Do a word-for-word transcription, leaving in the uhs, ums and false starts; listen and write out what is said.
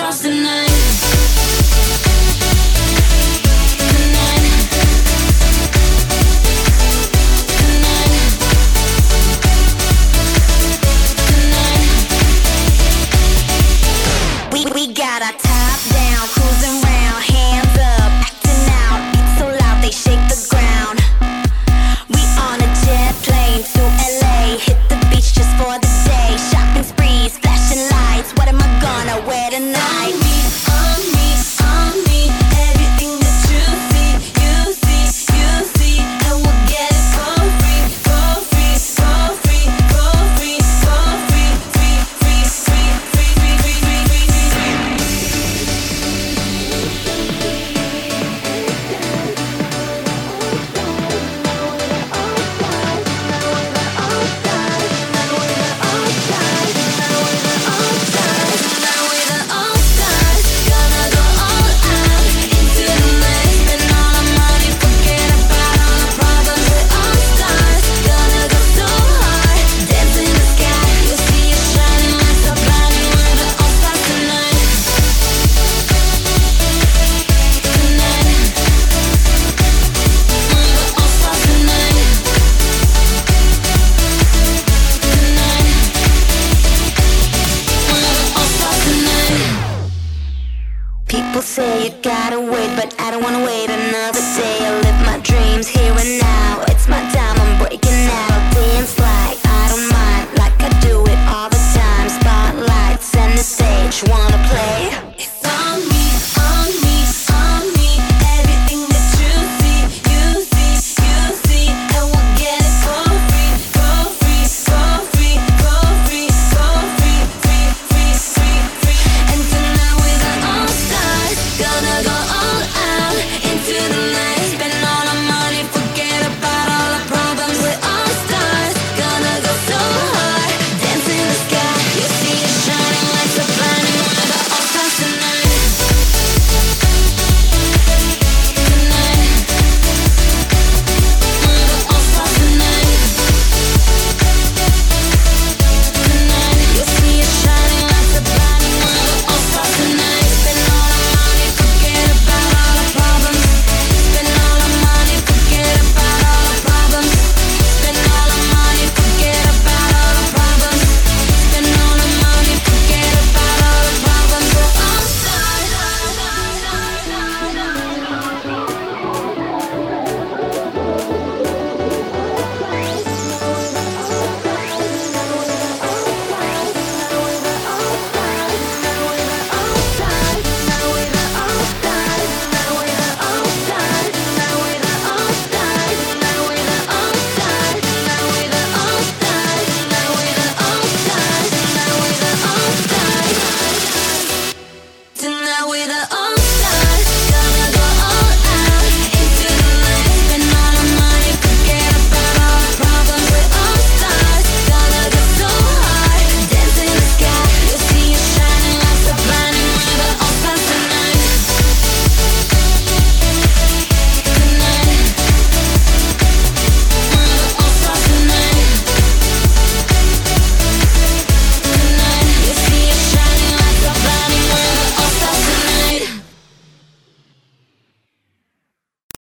stars tonight. We got our top down, cruising round, hands up, acting out, beats so loud they shake the ground. We on a jet plane to L A, hit the beach just for the day. Shopping sprees, flashing lights, what am I gonna wear tonight? On me, on me, everything that you see, you see, you see, and we'll get it for free, for free, for free, for free, for free, free, free, free, free, free, free, free, free, free, free. People say you gotta wait, but I don't wanna wait another day. I live my dreams here and now. It's my time, I'm breaking out. I'll dance like I don't mind, like I do it all the time. Spotlights and the stage, wanna play